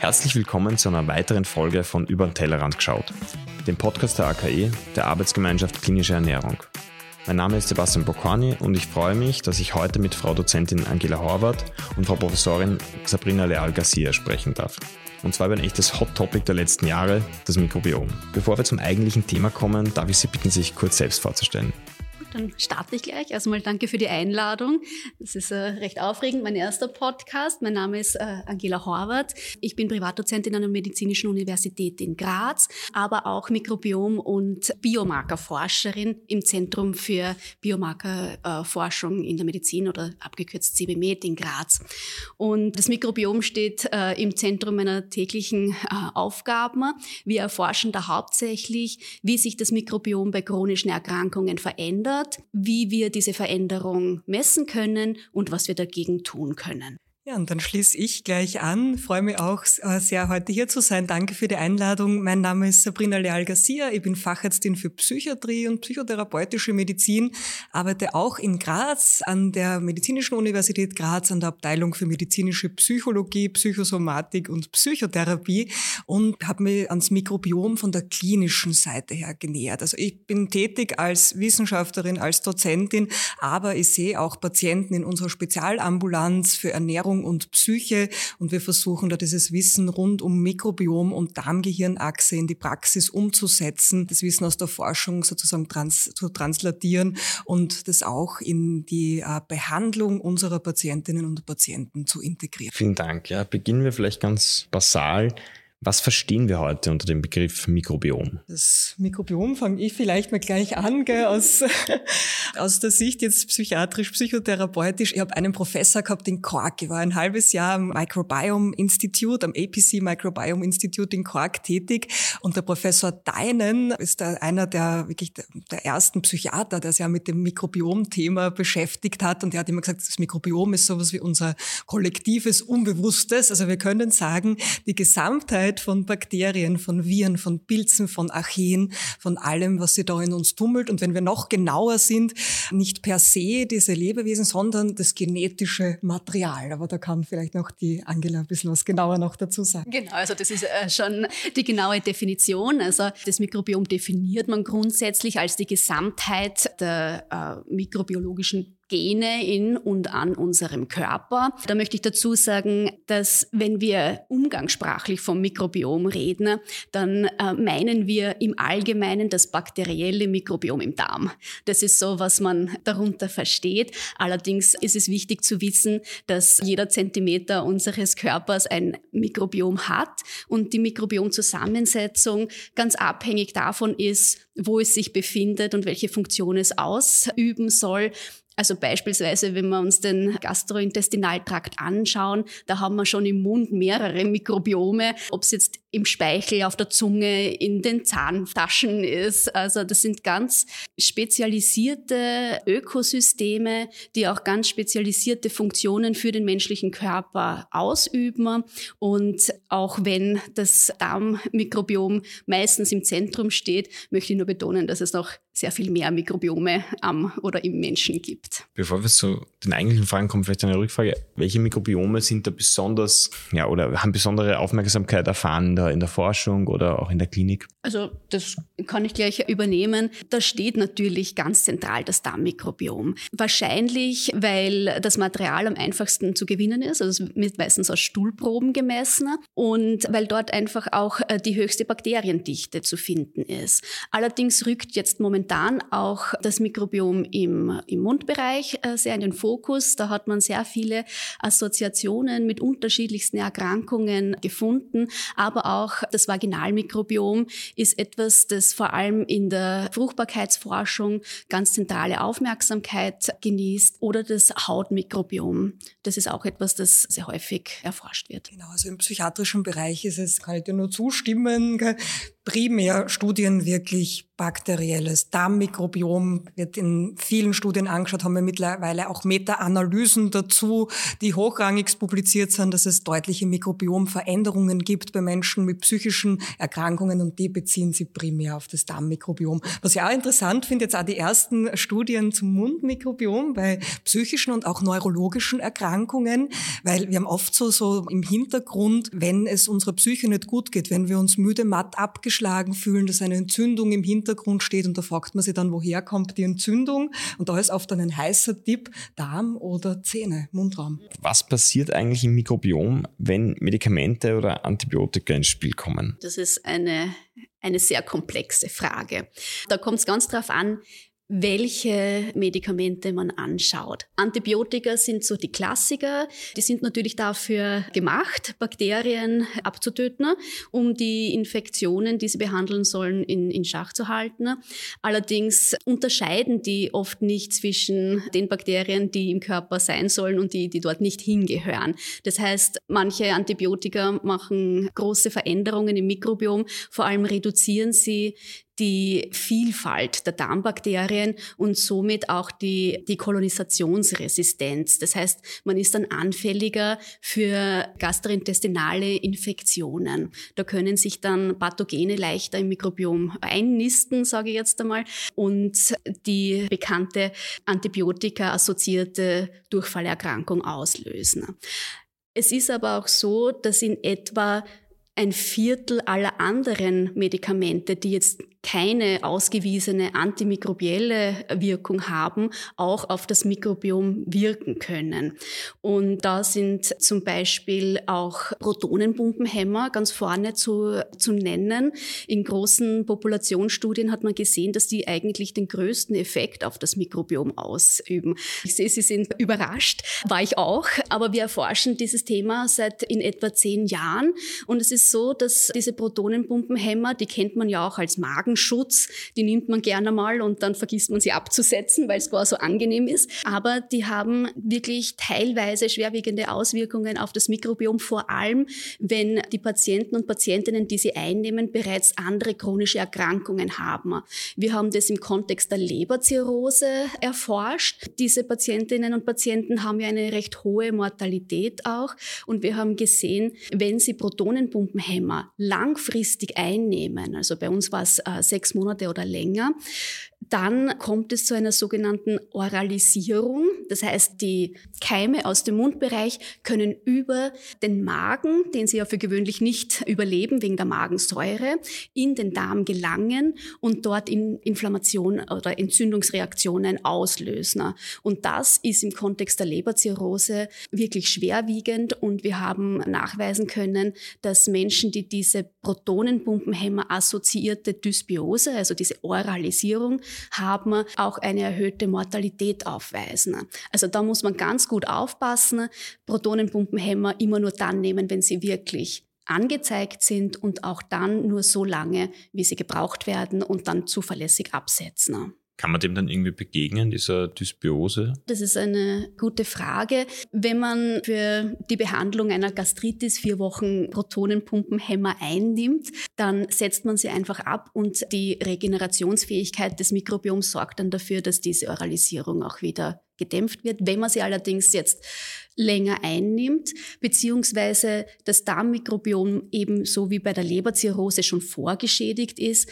Herzlich willkommen zu einer weiteren Folge von Über den Tellerrand geschaut, dem Podcast der AKE, der Arbeitsgemeinschaft Klinische Ernährung. Mein Name ist Sebastian Bocconi und ich freue mich, dass ich heute mit Frau Dozentin Angela Horvath und Frau Professorin Sabrina Leal-Garcia sprechen darf. Und zwar über ein echtes Hot Topic der letzten Jahre, das Mikrobiom. Bevor wir zum eigentlichen Thema kommen, darf ich Sie bitten, sich kurz selbst vorzustellen. Dann starte ich gleich. Erstmal danke für die Einladung. Das ist recht aufregend, mein erster Podcast. Mein Name ist Angela Horvath. Ich bin Privatdozentin an der Medizinischen Universität in Graz, aber auch Mikrobiom- und Biomarkerforscherin im Zentrum für Biomarkerforschung in der Medizin oder abgekürzt CBMed in Graz. Und das Mikrobiom steht im Zentrum meiner täglichen Aufgaben. Wir erforschen da hauptsächlich, wie sich das Mikrobiom bei chronischen Erkrankungen verändert, wie wir diese Veränderung messen können und was wir dagegen tun können. Ja, und dann schließe ich gleich an. Freue mich auch sehr, heute hier zu sein. Danke für die Einladung. Mein Name ist Sabrina Leal-Garcia. Ich bin Fachärztin für Psychiatrie und psychotherapeutische Medizin, arbeite auch in Graz an der Medizinischen Universität Graz an der Abteilung für medizinische Psychologie, Psychosomatik und Psychotherapie und habe mich ans Mikrobiom von der klinischen Seite her genähert. Also ich bin tätig als Wissenschaftlerin, als Dozentin, aber ich sehe auch Patienten in unserer Spezialambulanz für Ernährung und Psyche und wir versuchen da dieses Wissen rund um Mikrobiom und Darm-Gehirn-Achse in die Praxis umzusetzen, das Wissen aus der Forschung sozusagen zu translatieren und das auch in die Behandlung unserer Patientinnen und Patienten zu integrieren. Vielen Dank. Ja, beginnen wir vielleicht ganz basal. Was verstehen wir heute unter dem Begriff Mikrobiom? Das Mikrobiom fange ich vielleicht mal gleich an, aus der Sicht jetzt psychiatrisch-psychotherapeutisch. Ich habe einen Professor gehabt in Cork. Ich war ein halbes Jahr am Microbiome Institute, am APC Microbiome Institute in Cork tätig. Und der Professor Deinen ist einer der ersten Psychiater, der sich ja mit dem Mikrobiom-Thema beschäftigt hat. Und er hat immer gesagt, das Mikrobiom ist sowas wie unser kollektives Unbewusstes. Also wir können sagen, die Gesamtheit von Bakterien, von Viren, von Pilzen, von Archeen, von allem, was sich da in uns tummelt. Und wenn wir noch genauer sind, nicht per se diese Lebewesen, sondern das genetische Material. Aber da kann vielleicht noch die Angela ein bisschen was genauer noch dazu sagen. Genau, also das ist schon die genaue Definition. Also das Mikrobiom definiert man grundsätzlich als die Gesamtheit der mikrobiologischen Gene in und an unserem Körper. Da möchte ich dazu sagen, dass wenn wir umgangssprachlich vom Mikrobiom reden, dann meinen wir im Allgemeinen das bakterielle Mikrobiom im Darm. Das ist so, was man darunter versteht. Allerdings ist es wichtig zu wissen, dass jeder Zentimeter unseres Körpers ein Mikrobiom hat und die Mikrobiomzusammensetzung ganz abhängig davon ist, wo es sich befindet und welche Funktion es ausüben soll. Also beispielsweise, wenn wir uns den Gastrointestinaltrakt anschauen, da haben wir schon im Mund mehrere Mikrobiome, ob es jetzt im Speichel, auf der Zunge, in den Zahntaschen ist. Also das sind ganz spezialisierte Ökosysteme, die auch ganz spezialisierte Funktionen für den menschlichen Körper ausüben. Und auch wenn das Darmmikrobiom meistens im Zentrum steht, möchte ich nur betonen, dass es noch sehr viel mehr Mikrobiome am oder im Menschen gibt. Bevor wir zu den eigentlichen Fragen kommen, vielleicht eine Rückfrage. Welche Mikrobiome sind da besonders, oder haben besondere Aufmerksamkeit erfahren in der Forschung oder auch in der Klinik? Also das kann ich gleich übernehmen. Da steht natürlich ganz zentral das Darmmikrobiom. Wahrscheinlich, weil das Material am einfachsten zu gewinnen ist, also es wird meistens aus Stuhlproben gemessen und weil dort einfach auch die höchste Bakteriendichte zu finden ist. Allerdings rückt jetzt momentan auch das Mikrobiom im Mundbereich sehr in den Fokus. Da hat man sehr viele Assoziationen mit unterschiedlichsten Erkrankungen gefunden, aber auch das Vaginalmikrobiom ist etwas, das vor allem in der Fruchtbarkeitsforschung ganz zentrale Aufmerksamkeit genießt, oder das Hautmikrobiom. Das ist auch etwas, das sehr häufig erforscht wird. Genau, also im psychiatrischen Bereich ist es, kann ich dir nur zustimmen, primär Studien wirklich bakterielles Darmmikrobiom, wird in vielen Studien angeschaut, haben wir mittlerweile auch Meta-Analysen dazu, die hochrangig publiziert sind, dass es deutliche Mikrobiomveränderungen gibt bei Menschen mit psychischen Erkrankungen und die beziehen sich primär auf das Darmmikrobiom. Was ich auch interessant finde, jetzt auch die ersten Studien zum Mundmikrobiom bei psychischen und auch neurologischen Erkrankungen, weil wir haben oft so im Hintergrund, wenn es unserer Psyche nicht gut geht, wenn wir uns müde, matt, abgeschlagen fühlen, dass eine Entzündung im Hintergrund steht und da fragt man sich dann, woher kommt die Entzündung? Und da ist oft dann ein heißer Tipp, Darm oder Zähne, Mundraum. Was passiert eigentlich im Mikrobiom, wenn Medikamente oder Antibiotika ins Spiel kommen? Das ist eine sehr komplexe Frage. Da kommt es ganz drauf an, welche Medikamente man anschaut. Antibiotika sind so die Klassiker. Die sind natürlich dafür gemacht, Bakterien abzutöten, um die Infektionen, die sie behandeln sollen, in Schach zu halten. Allerdings unterscheiden die oft nicht zwischen den Bakterien, die im Körper sein sollen und die dort nicht hingehören. Das heißt, manche Antibiotika machen große Veränderungen im Mikrobiom, vor allem reduzieren sie die Vielfalt der Darmbakterien und somit auch die Kolonisationsresistenz. Das heißt, man ist dann anfälliger für gastrointestinale Infektionen. Da können sich dann Pathogene leichter im Mikrobiom einnisten, sage ich jetzt einmal, und die bekannte Antibiotika-assoziierte Durchfallerkrankung auslösen. Es ist aber auch so, dass in etwa 1/4 aller anderen Medikamente, die jetzt keine ausgewiesene antimikrobielle Wirkung haben, auch auf das Mikrobiom wirken können. Und da sind zum Beispiel auch Protonenpumpenhemmer ganz vorne zu nennen. In großen Populationsstudien hat man gesehen, dass die eigentlich den größten Effekt auf das Mikrobiom ausüben. Ich sehe, Sie sind überrascht, war ich auch, aber wir erforschen dieses Thema seit in etwa 10 Jahren und es ist so, dass diese Protonenpumpenhemmer, die kennt man ja auch als Magenschutz, die nimmt man gerne mal und dann vergisst man sie abzusetzen, weil es gar so angenehm ist. Aber die haben wirklich teilweise schwerwiegende Auswirkungen auf das Mikrobiom, vor allem wenn die Patienten und Patientinnen, die sie einnehmen, bereits andere chronische Erkrankungen haben. Wir haben das im Kontext der Leberzirrhose erforscht. Diese Patientinnen und Patienten haben ja eine recht hohe Mortalität auch und wir haben gesehen, wenn sie Protonenpumpenhemmer langfristig einnehmen, also bei uns war es 6 Monate oder länger, dann kommt es zu einer sogenannten Oralisierung. Das heißt, die Keime aus dem Mundbereich können über den Magen, den sie ja für gewöhnlich nicht überleben wegen der Magensäure, in den Darm gelangen und dort Inflammation oder Entzündungsreaktionen auslösen. Und das ist im Kontext der Leberzirrhose wirklich schwerwiegend und wir haben nachweisen können, dass Menschen, die diese Protonenpumpenhemmer assoziierte Dysbiose, also diese Oralisierung, haben auch eine erhöhte Mortalität aufweisen. Also da muss man ganz gut aufpassen. Protonenpumpenhemmer immer nur dann nehmen, wenn sie wirklich angezeigt sind und auch dann nur so lange, wie sie gebraucht werden und dann zuverlässig absetzen. Kann man dem dann irgendwie begegnen, dieser Dysbiose? Das ist eine gute Frage. Wenn man für die Behandlung einer Gastritis 4 Wochen Protonenpumpenhemmer einnimmt, dann setzt man sie einfach ab und die Regenerationsfähigkeit des Mikrobioms sorgt dann dafür, dass diese Oralisierung auch wieder gedämpft wird. Wenn man sie allerdings jetzt länger einnimmt, beziehungsweise das Darmmikrobiom eben so wie bei der Leberzirrhose schon vorgeschädigt ist,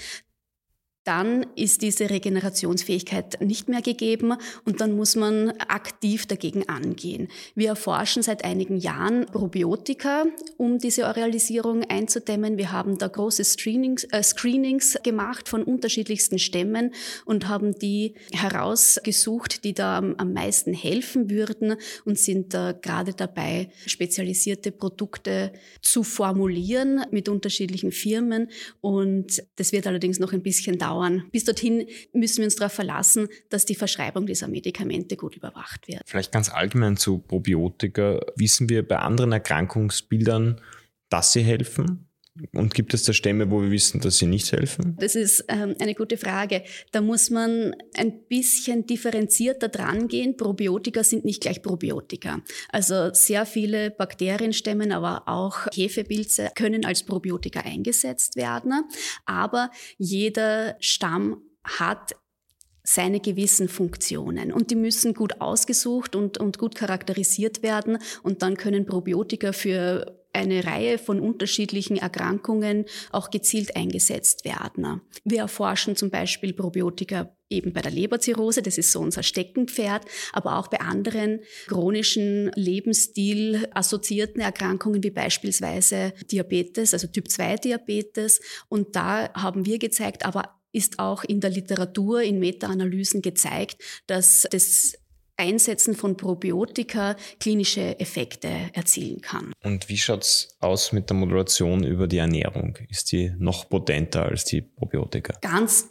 dann ist diese Regenerationsfähigkeit nicht mehr gegeben und dann muss man aktiv dagegen angehen. Wir erforschen seit einigen Jahren Probiotika, um diese Oralisierung einzudämmen. Wir haben da große Screenings gemacht von unterschiedlichsten Stämmen und haben die herausgesucht, die da am meisten helfen würden und sind da gerade dabei, spezialisierte Produkte zu formulieren mit unterschiedlichen Firmen. Und das wird allerdings noch ein bisschen dauern. Bis dorthin müssen wir uns darauf verlassen, dass die Verschreibung dieser Medikamente gut überwacht wird. Vielleicht ganz allgemein zu Probiotika. Wissen wir bei anderen Erkrankungsbildern, dass sie helfen? Und gibt es da Stämme, wo wir wissen, dass sie nicht helfen? Das ist eine gute Frage. Da muss man ein bisschen differenzierter dran gehen. Probiotika sind nicht gleich Probiotika. Also sehr viele Bakterienstämme, aber auch Hefepilze können als Probiotika eingesetzt werden. Aber jeder Stamm hat seine gewissen Funktionen und die müssen gut ausgesucht und gut charakterisiert werden und dann können Probiotika für eine Reihe von unterschiedlichen Erkrankungen auch gezielt eingesetzt werden. Wir erforschen zum Beispiel Probiotika eben bei der Leberzirrhose, das ist so unser Steckenpferd, aber auch bei anderen chronischen Lebensstil-assoziierten Erkrankungen wie beispielsweise Diabetes, also Typ-2-Diabetes. Und da haben wir gezeigt, aber ist auch in der Literatur, in Meta-Analysen gezeigt, dass das Einsetzen von Probiotika klinische Effekte erzielen kann. Und wie schaut's aus mit der Modulation über die Ernährung? Ist die noch potenter als die Probiotika? Ganz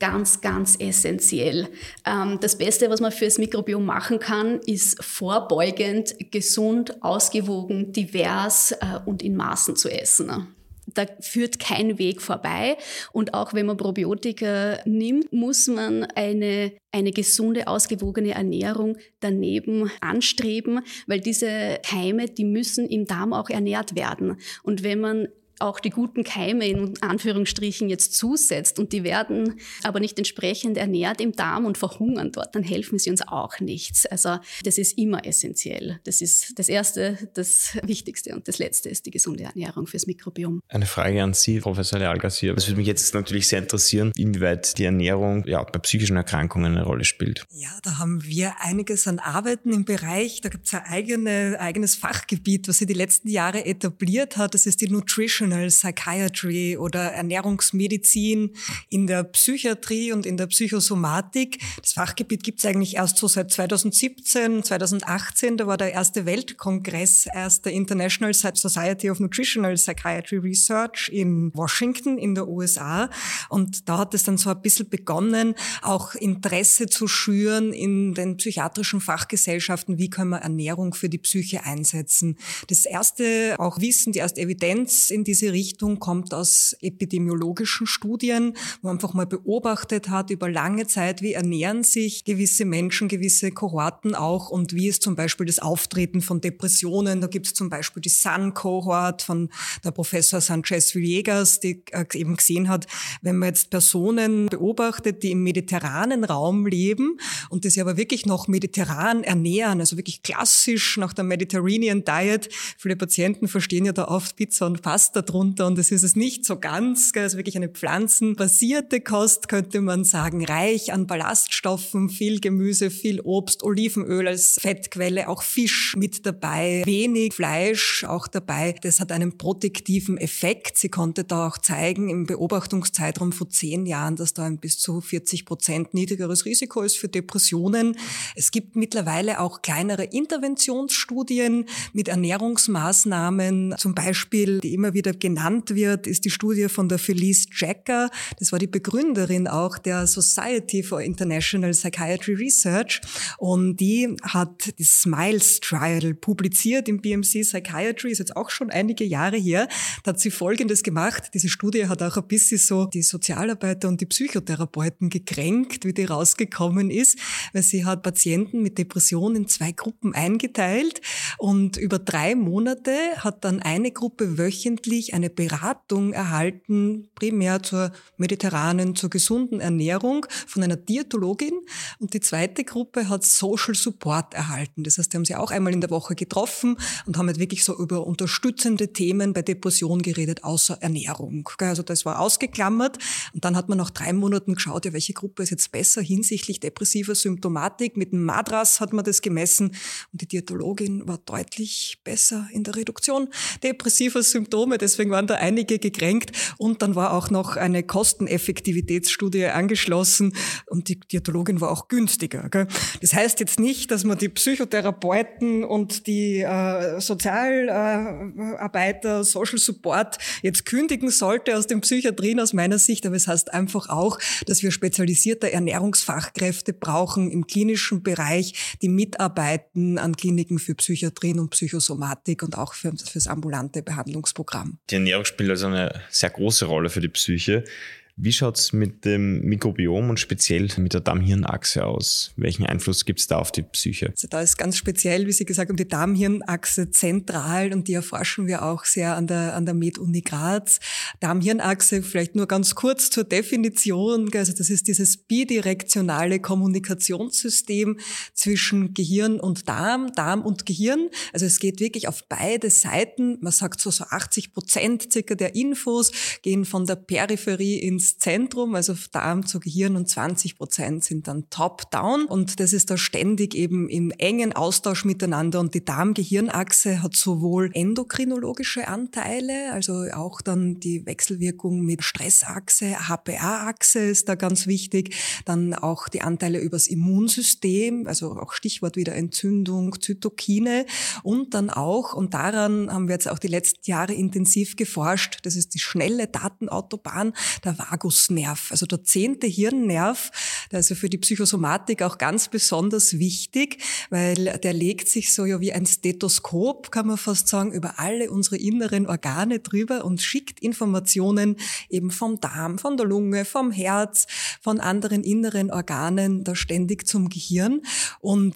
essentiell. Das Beste, was man fürs Mikrobiom machen kann, ist vorbeugend, gesund, ausgewogen, divers und in Maßen zu essen. Da führt kein Weg vorbei. Und auch wenn man Probiotika nimmt, muss man eine gesunde, ausgewogene Ernährung daneben anstreben, weil diese Keime, die müssen im Darm auch ernährt werden. Und wenn man auch die guten Keime in Anführungsstrichen jetzt zusetzt und die werden aber nicht entsprechend ernährt im Darm und verhungern dort, dann helfen sie uns auch nichts. Also das ist immer essentiell. Das ist das Erste, das Wichtigste und das Letzte ist die gesunde Ernährung fürs Mikrobiom. Eine Frage an Sie, Professor Leal-Garcia. Es würde mich jetzt natürlich sehr interessieren, inwieweit die Ernährung bei psychischen Erkrankungen eine Rolle spielt. Ja, da haben wir einiges an Arbeiten im Bereich. Da gibt es ein eigenes Fachgebiet, was sich die letzten Jahre etabliert hat. Das ist die Nutritional Psychiatry oder Ernährungsmedizin in der Psychiatrie und in der Psychosomatik. Das Fachgebiet gibt es eigentlich erst so seit 2017, 2018. Da war der erste Weltkongress der International Society of Nutritional Psychiatry Research in Washington in der USA. Und da hat es dann so ein bisschen begonnen, auch Interesse zu schüren in den psychiatrischen Fachgesellschaften. Wie können wir Ernährung für die Psyche einsetzen? Das erste auch Wissen, die erste Evidenz in diese Richtung kommt aus epidemiologischen Studien, wo man einfach mal beobachtet hat über lange Zeit, wie ernähren sich gewisse Menschen, gewisse Kohorten auch und wie ist zum Beispiel das Auftreten von Depressionen. Da gibt es zum Beispiel die Sun-Kohort von der Professor Sanchez-Villegas, die eben gesehen hat, wenn man jetzt Personen beobachtet, die im mediterranen Raum leben und die sich aber wirklich noch mediterran ernähren, also wirklich klassisch nach der Mediterranean Diet. Viele Patienten verstehen ja da oft Pizza und Pasta drunter und das ist es nicht so ganz. Also wirklich eine pflanzenbasierte Kost, könnte man sagen, reich an Ballaststoffen, viel Gemüse, viel Obst, Olivenöl als Fettquelle, auch Fisch mit dabei, wenig Fleisch auch dabei. Das hat einen protektiven Effekt. Sie konnte da auch zeigen im Beobachtungszeitraum von 10 Jahren, dass da ein bis zu 40% niedrigeres Risiko ist für Depressionen. Es gibt mittlerweile auch kleinere Interventionsstudien mit Ernährungsmaßnahmen, zum Beispiel, die immer wieder genannt wird, ist die Studie von der Felice Jacka. Das war die Begründerin auch der Society for International Psychiatry Research und die hat das SMILES Trial publiziert im BMC Psychiatry, ist jetzt auch schon einige Jahre her. Da hat sie Folgendes gemacht. Diese Studie hat auch ein bisschen so die Sozialarbeiter und die Psychotherapeuten gekränkt, wie die rausgekommen ist, weil sie hat Patienten mit Depressionen in 2 Gruppen eingeteilt und über 3 Monate hat dann eine Gruppe wöchentlich eine Beratung erhalten, primär zur mediterranen, zur gesunden Ernährung von einer Diätologin und die zweite Gruppe hat Social Support erhalten. Das heißt, die haben sie auch einmal in der Woche getroffen und haben halt wirklich so über unterstützende Themen bei Depression geredet, außer Ernährung. Also das war ausgeklammert und dann hat man nach 3 Monaten geschaut, ja, welche Gruppe ist jetzt besser hinsichtlich depressiver Symptomatik. Mit dem Madras hat man das gemessen und die Diätologin war deutlich besser in der Reduktion depressiver Symptome, deswegen waren da einige gekränkt und dann war auch noch eine Kosteneffektivitätsstudie angeschlossen und die Diätologin war auch günstiger. Gell? Das heißt jetzt nicht, dass man die Psychotherapeuten und die Sozialarbeiter, Social Support jetzt kündigen sollte aus den Psychiatrien aus meiner Sicht, aber es heißt einfach auch, dass wir spezialisierte Ernährungsfachkräfte brauchen im klinischen Bereich, die mitarbeiten an Kliniken für Psychiatrie Psychiatrien und Psychosomatik und auch fürs ambulante Behandlungsprogramm. Die Ernährung spielt also eine sehr große Rolle für die Psyche. Wie schaut's mit dem Mikrobiom und speziell mit der Darm-Hirn-Achse aus? Welchen Einfluss gibt's da auf die Psyche? Also da ist ganz speziell, wie Sie gesagt haben, die Darm-Hirn-Achse zentral und die erforschen wir auch sehr an der Med-Uni Graz. Darm-Hirn-Achse, vielleicht nur ganz kurz zur Definition. Also das ist dieses bidirektionale Kommunikationssystem zwischen Gehirn und Darm, Darm und Gehirn. Also es geht wirklich auf beide Seiten. Man sagt so 80% circa der Infos gehen von der Peripherie ins Zentrum, also Darm zu Gehirn, und 20% sind dann top-down, und das ist da ständig eben im engen Austausch miteinander. Und die Darm-Gehirn-Achse hat sowohl endokrinologische Anteile, also auch dann die Wechselwirkung mit Stressachse, HPA-Achse ist da ganz wichtig, dann auch die Anteile übers Immunsystem, also auch Stichwort wieder Entzündung, Zytokine, und dann auch, und daran haben wir jetzt auch die letzten Jahre intensiv geforscht, das ist die schnelle Datenautobahn, der Vagusnerv, also der 10. Hirnnerv, der ist ja für die Psychosomatik auch ganz besonders wichtig, weil der legt sich so ja wie ein Stethoskop, kann man fast sagen, über alle unsere inneren Organe drüber und schickt Informationen eben vom Darm, von der Lunge, vom Herz, von anderen inneren Organen da ständig zum Gehirn. Und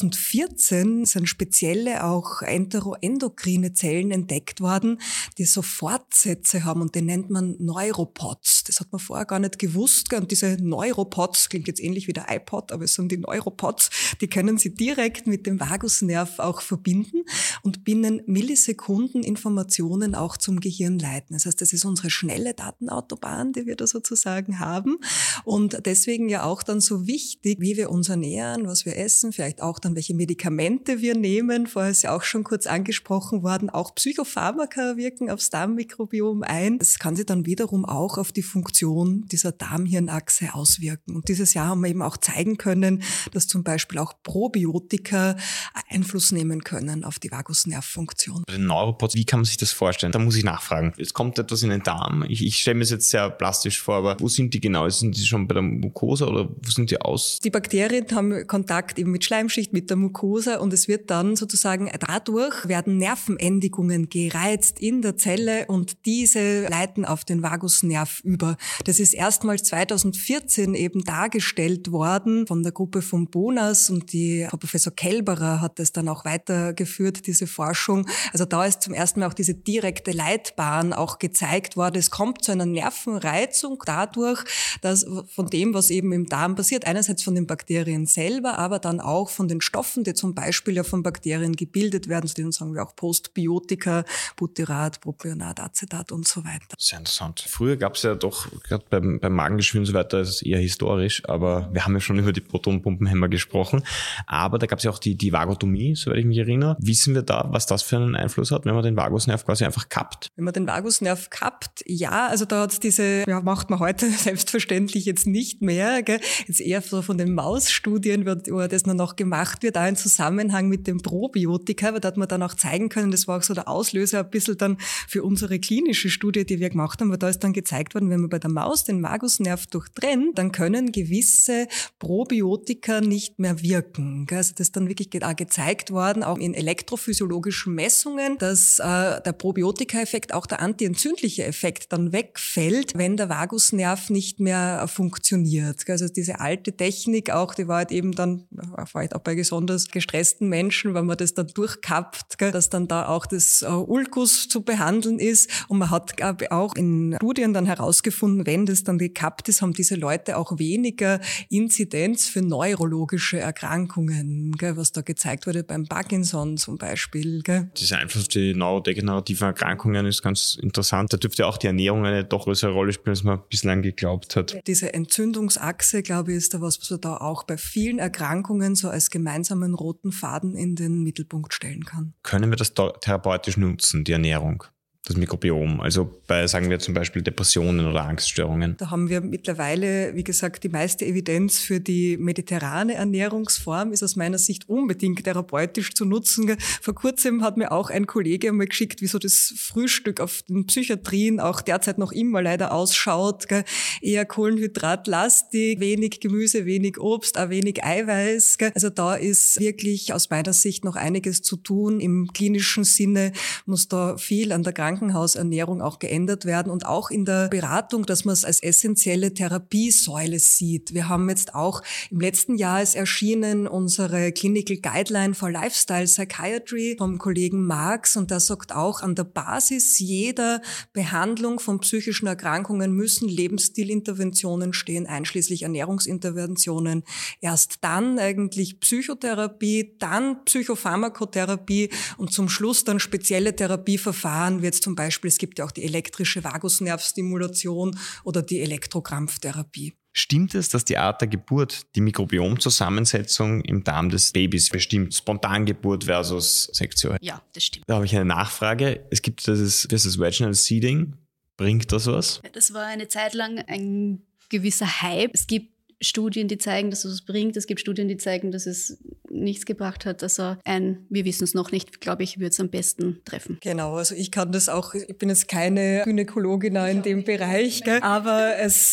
2014 sind spezielle auch endokrine Zellen entdeckt worden, die so Fortsätze haben, und die nennt man Neuropods. Das hat man vorher gar nicht gewusst. Und diese Neuropods, klingt jetzt ähnlich wie der iPod, aber es sind die Neuropods, die können Sie direkt mit dem Vagusnerv auch verbinden und binnen Millisekunden Informationen auch zum Gehirn leiten. Das heißt, das ist unsere schnelle Datenautobahn, die wir da sozusagen haben. Und deswegen ja auch dann so wichtig, wie wir uns ernähren, was wir essen, vielleicht auch dann, welche Medikamente wir nehmen. Vorher ist ja auch schon kurz angesprochen worden, auch Psychopharmaka wirken aufs Darmmikrobiom ein. Das kann sich dann wiederum auch auf die Funktion dieser Darm-Hirn-Achse auswirken. Und dieses Jahr haben wir eben auch zeigen können, dass zum Beispiel auch Probiotika Einfluss nehmen können auf die Vagusnervfunktion. Bei den Neuropods, wie kann man sich das vorstellen? Da muss ich nachfragen. Es kommt etwas in den Darm. Ich stelle mir das jetzt sehr plastisch vor, aber wo sind die genau? Sind die schon bei der Mucosa oder wo sind die aus? Die Bakterien haben Kontakt eben mit Schleimschicht, mit der Mucosa, und es wird dann sozusagen, dadurch werden Nervenendigungen gereizt in der Zelle und diese leiten auf den Vagusnerv über. Das ist erstmals 2014 eben dargestellt worden von der Gruppe von Bonas, und die Frau Professor Kelberer hat das dann auch weitergeführt, diese Forschung. Also da ist zum ersten Mal auch diese direkte Leitbahn auch gezeigt worden. Es kommt zu einer Nervenreizung dadurch, dass von dem, was eben im Darm passiert, einerseits von den Bakterien selber, aber dann auch von den Stoffen, die zum Beispiel ja von Bakterien gebildet werden, zu denen sagen wir auch Postbiotika, Butyrat, Propionat, Acetat und so weiter. Sehr interessant. Früher gab es ja doch, gerade beim Magengeschwür und so weiter, das ist eher historisch, aber wir haben ja schon über die Protonpumpenhämmer gesprochen, aber da gab es ja auch die Vagotomie, soweit ich mich erinnere. Wissen wir da, was das für einen Einfluss hat, wenn man den Vagusnerv quasi einfach kappt? Wenn man den Vagusnerv kappt, ja, also da hat es diese, ja, macht man heute selbstverständlich jetzt nicht mehr, gell? Jetzt eher so von den Mausstudien, wo das nur noch gemacht wird, auch im Zusammenhang mit dem Probiotika, aber da hat man dann auch zeigen können, das war auch so der Auslöser ein bisschen dann für unsere klinische Studie, die wir gemacht haben, weil da ist dann gezeigt worden, wenn man bei der Maus den Vagusnerv durchtrennt, dann können gewisse Probiotika nicht mehr wirken. Also das ist dann wirklich auch gezeigt worden, auch in elektrophysiologischen Messungen, dass der Probiotika-Effekt, auch der antientzündliche Effekt dann wegfällt, wenn der Vagusnerv nicht mehr funktioniert. Also diese alte Technik auch, die war halt eben dann, vielleicht auch bei besonders gestressten Menschen, wenn man das dann durchkappt, dass dann da auch das Ulkus zu behandeln ist. Und man hat auch in Studien dann herausgefunden, wenn das dann gekappt ist, haben diese Leute auch weniger Inzidenz für neurologische Erkrankungen, was da gezeigt wurde beim Parkinson zum Beispiel. Dieser Einfluss auf die neurodegenerativen Erkrankungen ist ganz interessant. Da dürfte auch die Ernährung eine doch größere Rolle spielen, als man bislang geglaubt hat. Diese Entzündungsachse, glaube ich, ist da was man da auch bei vielen Erkrankungen so als gemeinsamen roten Faden in den Mittelpunkt stellen kann. Können wir das therapeutisch nutzen, die Ernährung? das Mikrobiom? Also bei, sagen wir zum Beispiel Depressionen oder Angststörungen. Da haben wir mittlerweile, wie gesagt, die meiste Evidenz für die mediterrane Ernährungsform ist aus meiner Sicht unbedingt therapeutisch zu nutzen. Vor kurzem hat mir auch ein Kollege einmal geschickt, wie so das Frühstück auf den Psychiatrien auch derzeit noch immer leider ausschaut. Eher kohlenhydratlastig, wenig Gemüse, wenig Obst, auch wenig Eiweiß. Also da ist wirklich aus meiner Sicht noch einiges zu tun. Im klinischen Sinne muss da viel an der Krankenhausernährung auch geändert werden und auch in der Beratung, dass man es als essentielle Therapiesäule sieht. Wir haben jetzt auch im letzten Jahr ist erschienen unsere Clinical Guideline for Lifestyle Psychiatry vom Kollegen Marx und der sagt auch, an der Basis jeder Behandlung von psychischen Erkrankungen müssen Lebensstilinterventionen stehen, einschließlich Ernährungsinterventionen. Erst dann eigentlich Psychotherapie, dann Psychopharmakotherapie und zum Schluss dann spezielle Therapieverfahren, wie jetzt zum Beispiel, es gibt ja auch die elektrische Vagusnervstimulation oder die Elektrokrampftherapie. Stimmt es, dass die Art der Geburt die Mikrobiomzusammensetzung im Darm des Babys bestimmt? Spontangeburt versus Sektion? Ja, das stimmt. Da habe ich eine Nachfrage. Es gibt das Vaginal Seeding. Bringt das was? Das war eine Zeit lang ein gewisser Hype. Es gibt Studien, die zeigen, dass es was bringt. Es gibt Studien, die zeigen, dass es nichts gebracht hat. Also wir wissen es noch nicht, glaube ich, würde es am besten treffen. Genau, also ich kann das auch, ich bin jetzt keine Gynäkologin in dem Bereich, aber das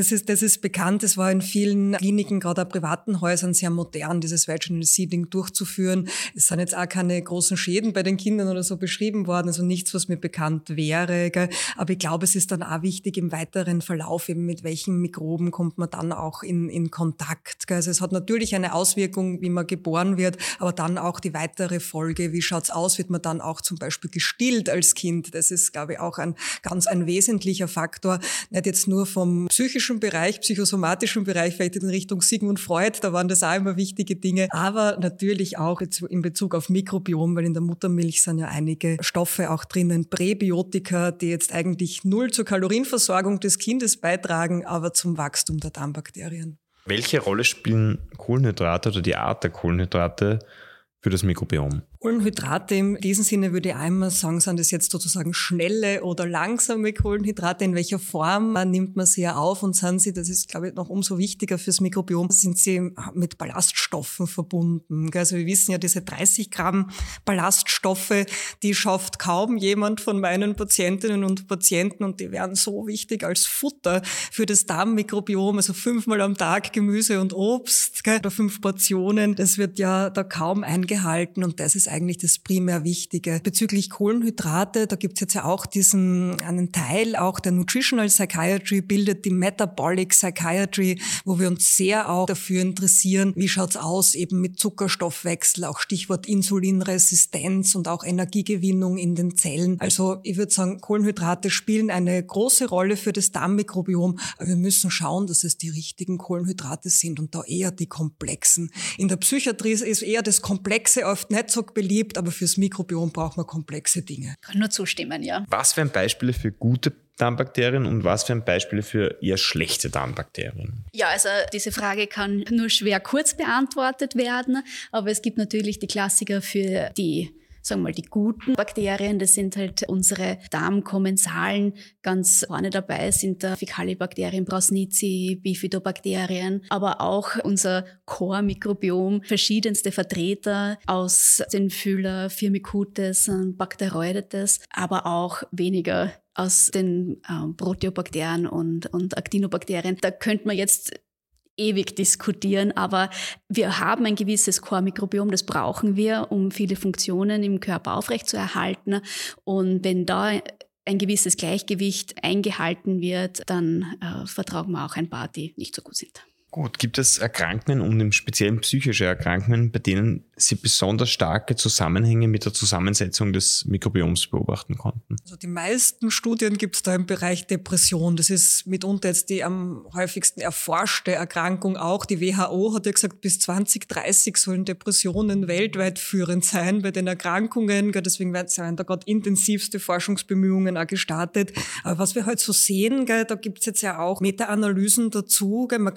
ist bekannt, es war in vielen Kliniken, gerade auch privaten Häusern, sehr modern, dieses Vaginal Seeding durchzuführen. Es sind jetzt auch keine großen Schäden bei den Kindern oder so beschrieben worden, also nichts, was mir bekannt wäre. Aber ich glaube, es ist dann auch wichtig im weiteren Verlauf, eben mit welchen Mikroben kommt man dann auch in Kontakt. Also es hat natürlich eine Auswirkung, wie man geboren wird, aber dann auch die weitere Folge. Wie schaut's aus? Wird man dann auch zum Beispiel gestillt als Kind? Das ist, glaube ich, auch ein wesentlicher Faktor. Nicht jetzt nur vom psychischen Bereich, psychosomatischen Bereich, vielleicht in Richtung Sigmund Freud, da waren das auch immer wichtige Dinge, aber natürlich auch in Bezug auf Mikrobiom, weil in der Muttermilch sind ja einige Stoffe auch drinnen, Präbiotika, die jetzt eigentlich null zur Kalorienversorgung des Kindes beitragen, aber zum Wachstum der Darmbakterien. Welche Rolle spielen Kohlenhydrate oder die Art der Kohlenhydrate für das Mikrobiom? Kohlenhydrate in diesem Sinne würde ich einmal sagen, sind das jetzt sozusagen schnelle oder langsame Kohlenhydrate? In welcher Form nimmt man sie auf und sind sie, das ist glaube ich noch umso wichtiger fürs Mikrobiom, sind sie mit Ballaststoffen verbunden. Also wir wissen ja, diese 30 Gramm Ballaststoffe, die schafft kaum jemand von meinen Patientinnen und Patienten und die wären so wichtig als Futter für das Darmmikrobiom, also 5-mal am Tag Gemüse und Obst oder 5 Portionen, das wird ja da kaum eingehalten und das ist eigentlich das primär Wichtige. Bezüglich Kohlenhydrate, da gibt's jetzt ja auch einen Teil, auch der Nutritional Psychiatry bildet die Metabolic Psychiatry, wo wir uns sehr auch dafür interessieren, wie schaut's aus eben mit Zuckerstoffwechsel, auch Stichwort Insulinresistenz und auch Energiegewinnung in den Zellen. Also ich würde sagen, Kohlenhydrate spielen eine große Rolle für das Darmmikrobiom, aber wir müssen schauen, dass es die richtigen Kohlenhydrate sind und da eher die komplexen. In der Psychiatrie ist eher das Komplexe oft nicht so beliebt, aber fürs Mikrobiom braucht man komplexe Dinge. Kann nur zustimmen, ja. Was wären Beispiele für gute Darmbakterien und was wären Beispiele für eher schlechte Darmbakterien? Ja, also diese Frage kann nur schwer kurz beantwortet werden, aber es gibt natürlich die Klassiker für die, sagen wir mal, die guten Bakterien. Das sind halt unsere Darmkommensalen. Ganz vorne dabei sind da Fäkalibakterien, Prausnitzii, Bifidobakterien, aber auch unser Core-Mikrobiom, verschiedenste Vertreter aus den Phyla, Firmicutes und Bacteroidetes, aber auch weniger aus den Proteobakterien und Actinobakterien. Da könnte man jetzt ewig diskutieren, aber wir haben ein gewisses Core-Mikrobiom, das brauchen wir, um viele Funktionen im Körper aufrechtzuerhalten. Und wenn da ein gewisses Gleichgewicht eingehalten wird, dann vertragen wir auch ein paar, die nicht so gut sind. Gut, gibt es Erkrankungen und im Speziellen psychische Erkrankungen, bei denen Sie besonders starke Zusammenhänge mit der Zusammensetzung des Mikrobioms beobachten konnten? Also die meisten Studien gibt es da im Bereich Depression. Das ist mitunter jetzt die am häufigsten erforschte Erkrankung auch. Die WHO hat ja gesagt, bis 2030 sollen Depressionen weltweit führend sein bei den Erkrankungen. Deswegen werden da gerade intensivste Forschungsbemühungen auch gestartet. Aber was wir halt so sehen, da gibt es jetzt ja auch Meta-Analysen dazu. Man kann jetzt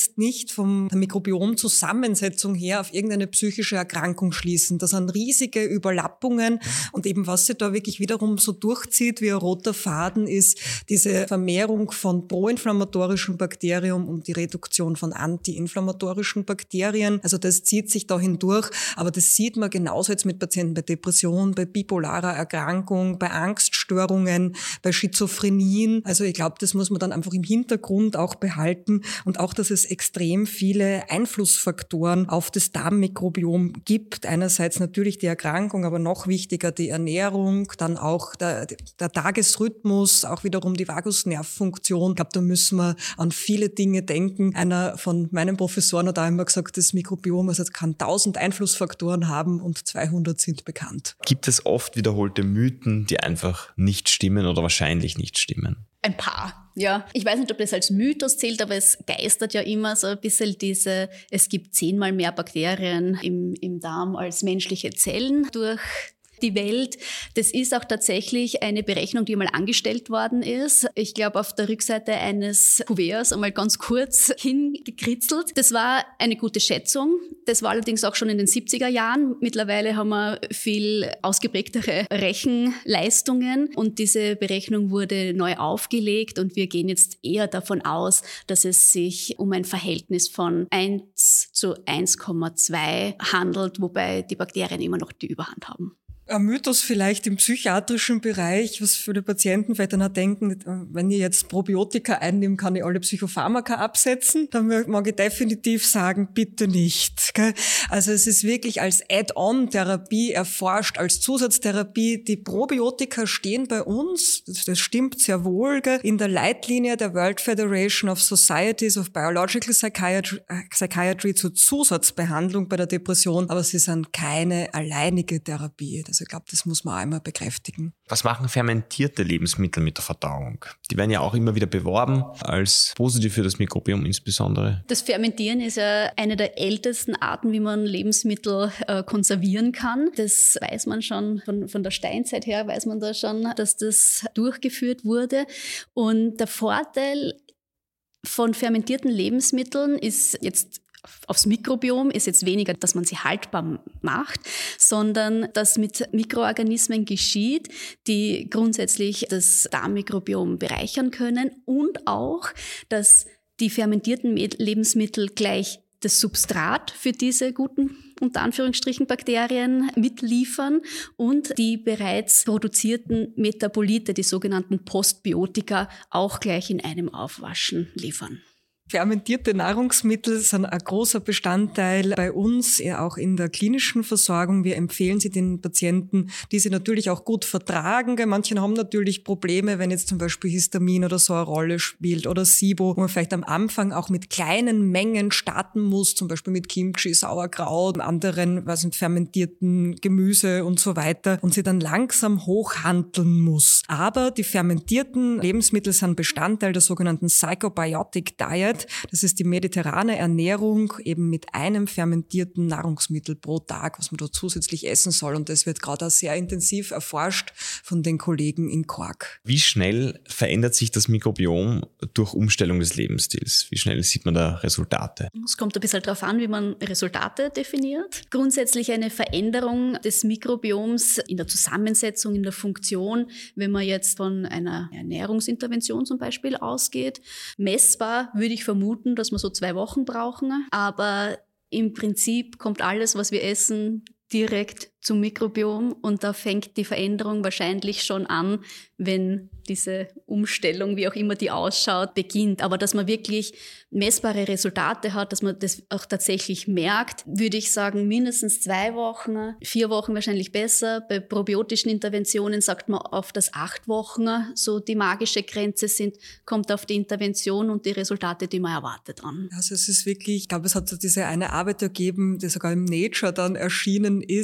jetzt nicht von der Mikrobiomzusammensetzung her auf irgendeine psychische Erkrankung schließen. Das sind riesige Überlappungen und eben was sich da wirklich wiederum so durchzieht wie ein roter Faden ist diese Vermehrung von proinflammatorischen Bakterien und die Reduktion von antiinflammatorischen Bakterien. Also das zieht sich da hindurch, aber das sieht man genauso jetzt mit Patienten bei Depression, bei bipolarer Erkrankung, bei Angststörungen, bei Schizophrenien. Also ich glaube, das muss man dann einfach im Hintergrund auch behalten und auch, dass es extrem viele Einflussfaktoren auf das Darmmikrobiom gibt. Einerseits natürlich die Erkrankung, aber noch wichtiger die Ernährung, dann auch der Tagesrhythmus, auch wiederum die Vagusnervfunktion. Ich glaube, da müssen wir an viele Dinge denken. Einer von meinen Professoren hat auch immer gesagt, das Mikrobiom kann 1000 Einflussfaktoren haben und 200 sind bekannt. Gibt es oft wiederholte Mythen, die einfach nicht stimmen oder wahrscheinlich nicht stimmen? Ein paar, ja. Ich weiß nicht, ob das als Mythos zählt, aber es geistert ja immer so ein bisschen es gibt 10-mal mehr Bakterien im Darm als menschliche Zellen durch die Welt. Das ist auch tatsächlich eine Berechnung, die mal angestellt worden ist. Ich glaube, auf der Rückseite eines Kuverts einmal ganz kurz hingekritzelt. Das war eine gute Schätzung. Das war allerdings auch schon in den 70er Jahren. Mittlerweile haben wir viel ausgeprägtere Rechenleistungen und diese Berechnung wurde neu aufgelegt und wir gehen jetzt eher davon aus, dass es sich um ein Verhältnis von 1 zu 1,2 handelt, wobei die Bakterien immer noch die Überhand haben. Ein Mythos vielleicht im psychiatrischen Bereich, was viele Patienten vielleicht dann auch denken, wenn ich jetzt Probiotika einnehme, kann ich alle Psychopharmaka absetzen. Dann mag ich definitiv sagen, bitte nicht. Also es ist wirklich als Add-on-Therapie erforscht, als Zusatztherapie. Die Probiotika stehen bei uns, das stimmt sehr wohl, in der Leitlinie der World Federation of Societies of Biological Psychiatry zur Zusatzbehandlung bei der Depression, aber sie sind keine alleinige Therapie. Also ich glaube, das muss man auch immer bekräftigen. Was machen fermentierte Lebensmittel mit der Verdauung? Die werden ja auch immer wieder beworben als positiv für das Mikrobiom insbesondere. Das Fermentieren ist ja eine der ältesten Arten, wie man Lebensmittel konservieren kann. Das weiß man schon von der Steinzeit her, weiß man da schon, dass das durchgeführt wurde. Und der Vorteil von fermentierten Lebensmitteln ist jetzt aufs Mikrobiom ist jetzt weniger, dass man sie haltbar macht, sondern dass mit Mikroorganismen geschieht, die grundsätzlich das Darmmikrobiom bereichern können und auch, dass die fermentierten Lebensmittel gleich das Substrat für diese guten, unter Anführungsstrichen, Bakterien mitliefern und die bereits produzierten Metabolite, die sogenannten Postbiotika, auch gleich in einem Aufwaschen liefern. Fermentierte Nahrungsmittel sind ein großer Bestandteil bei uns, auch in der klinischen Versorgung. Wir empfehlen sie den Patienten, die sie natürlich auch gut vertragen. Manche haben natürlich Probleme, wenn jetzt zum Beispiel Histamin oder so eine Rolle spielt oder SIBO, wo man vielleicht am Anfang auch mit kleinen Mengen starten muss, zum Beispiel mit Kimchi, Sauerkraut, anderen fermentierten Gemüse und so weiter und sie dann langsam hochhandeln muss. Aber die fermentierten Lebensmittel sind Bestandteil der sogenannten Psychobiotic Diet. Das ist die mediterrane Ernährung eben mit einem fermentierten Nahrungsmittel pro Tag, was man da zusätzlich essen soll. Und das wird gerade auch sehr intensiv erforscht von den Kollegen in Cork. Wie schnell verändert sich das Mikrobiom durch Umstellung des Lebensstils? Wie schnell sieht man da Resultate? Es kommt ein bisschen darauf an, wie man Resultate definiert. Grundsätzlich eine Veränderung des Mikrobioms in der Zusammensetzung, in der Funktion, wenn man jetzt von einer Ernährungsintervention zum Beispiel ausgeht. Messbar würde ich vermuten, dass wir so 2 Wochen brauchen. Aber im Prinzip kommt alles, was wir essen, direkt zum Mikrobiom und da fängt die Veränderung wahrscheinlich schon an, wenn diese Umstellung, wie auch immer die ausschaut, beginnt. Aber dass man wirklich messbare Resultate hat, dass man das auch tatsächlich merkt, würde ich sagen, mindestens 2 Wochen, 4 Wochen wahrscheinlich besser. Bei probiotischen Interventionen sagt man oft, dass 8 Wochen so die magische Grenze sind, kommt auf die Intervention und die Resultate, die man erwartet, an. Also es ist wirklich, ich glaube, es hat so diese eine Arbeit gegeben, die sogar im Nature dann erschienen ist,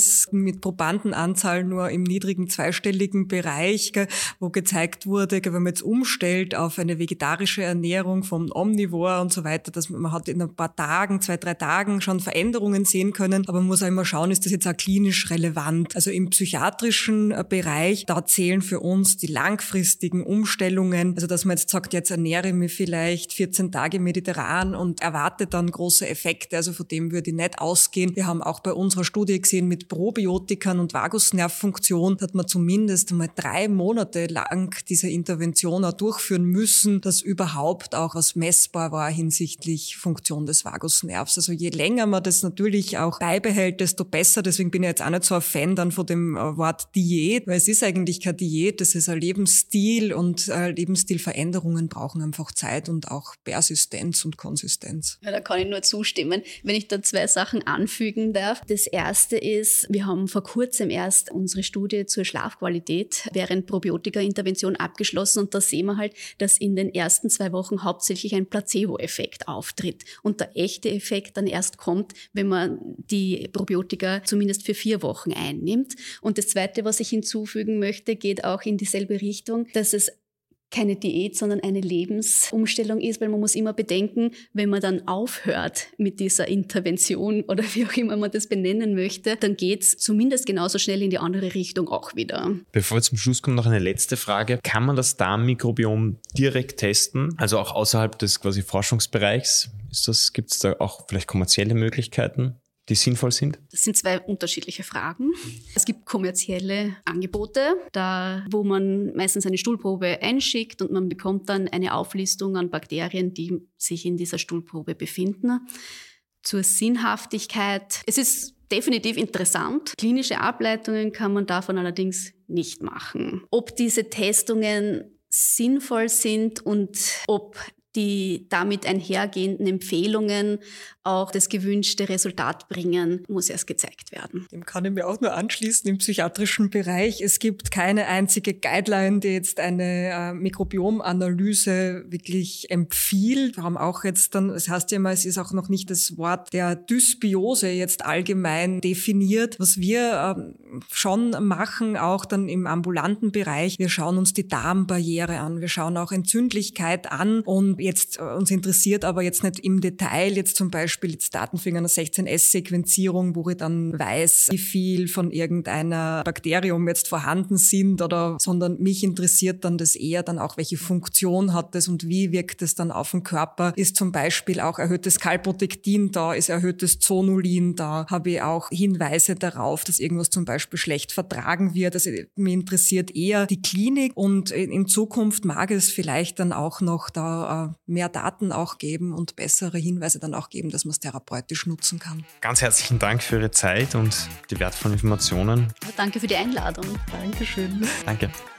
mit Probandenanzahl nur im niedrigen zweistelligen Bereich, wo gezeigt wurde, wenn man jetzt umstellt auf eine vegetarische Ernährung vom Omnivore und so weiter, dass man hat in ein paar Tagen, 2-3 Tagen schon Veränderungen sehen können. Aber man muss auch immer schauen, ist das jetzt auch klinisch relevant? Also im psychiatrischen Bereich, da zählen für uns die langfristigen Umstellungen. Also dass man jetzt sagt, jetzt ernähre ich mich vielleicht 14 Tage mediterran und erwarte dann große Effekte. Also von dem würde ich nicht ausgehen. Wir haben auch bei unserer Studie gesehen, mit Probiotikern und Vagusnervfunktion hat man zumindest einmal 3 Monate lang diese Intervention auch durchführen müssen, dass überhaupt auch was messbar war hinsichtlich Funktion des Vagusnervs. Also je länger man das natürlich auch beibehält, desto besser. Deswegen bin ich jetzt auch nicht so ein Fan dann von dem Wort Diät, weil es ist eigentlich keine Diät, das ist ein Lebensstil und Lebensstilveränderungen brauchen einfach Zeit und auch Persistenz und Konsistenz. Ja, da kann ich nur zustimmen. Wenn ich da 2 Sachen anfügen darf. Das erste ist, wir haben vor kurzem erst unsere Studie zur Schlafqualität während Probiotika-Intervention abgeschlossen und da sehen wir halt, dass in den ersten 2 Wochen hauptsächlich ein Placebo-Effekt auftritt und der echte Effekt dann erst kommt, wenn man die Probiotika zumindest für 4 Wochen einnimmt. Und das Zweite, was ich hinzufügen möchte, geht auch in dieselbe Richtung, dass es keine Diät, sondern eine Lebensumstellung ist, weil man muss immer bedenken, wenn man dann aufhört mit dieser Intervention oder wie auch immer man das benennen möchte, dann geht's zumindest genauso schnell in die andere Richtung auch wieder. Bevor wir zum Schluss kommen, noch eine letzte Frage. Kann man das Darmmikrobiom direkt testen, also auch außerhalb des quasi Forschungsbereichs? Gibt es da auch vielleicht kommerzielle Möglichkeiten, die sinnvoll sind? Das sind 2 unterschiedliche Fragen. Es gibt kommerzielle Angebote, da wo man meistens eine Stuhlprobe einschickt und man bekommt dann eine Auflistung an Bakterien, die sich in dieser Stuhlprobe befinden. Zur Sinnhaftigkeit. Es ist definitiv interessant. Klinische Ableitungen kann man davon allerdings nicht machen. Ob diese Testungen sinnvoll sind und ob die damit einhergehenden Empfehlungen auch das gewünschte Resultat bringen, muss erst gezeigt werden. Dem kann ich mir auch nur anschließen im psychiatrischen Bereich. Es gibt keine einzige Guideline, die jetzt eine Mikrobiomanalyse wirklich empfiehlt. Wir haben auch jetzt dann, das heißt ja immer, es ist auch noch nicht das Wort der Dysbiose jetzt allgemein definiert. Was wir schon machen, auch dann im ambulanten Bereich, wir schauen uns die Darmbarriere an, wir schauen auch Entzündlichkeit an und jetzt uns interessiert aber jetzt nicht im Detail jetzt zum Beispiel jetzt Daten für eine 16S-Sequenzierung, wo ich dann weiß, wie viel von irgendeiner Bakterium jetzt vorhanden sind sondern mich interessiert dann das eher dann auch, welche Funktion hat das und wie wirkt es dann auf den Körper. Ist zum Beispiel auch erhöhtes Calprotectin da, ist erhöhtes Zonulin da, habe ich auch Hinweise darauf, dass irgendwas zum Beispiel schlecht vertragen wird. Also mich interessiert eher die Klinik und in Zukunft mag es vielleicht dann auch noch da mehr Daten auch geben und bessere Hinweise dann auch geben, dass man es therapeutisch nutzen kann. Ganz herzlichen Dank für Ihre Zeit und die wertvollen Informationen. Danke für die Einladung. Dankeschön. Danke.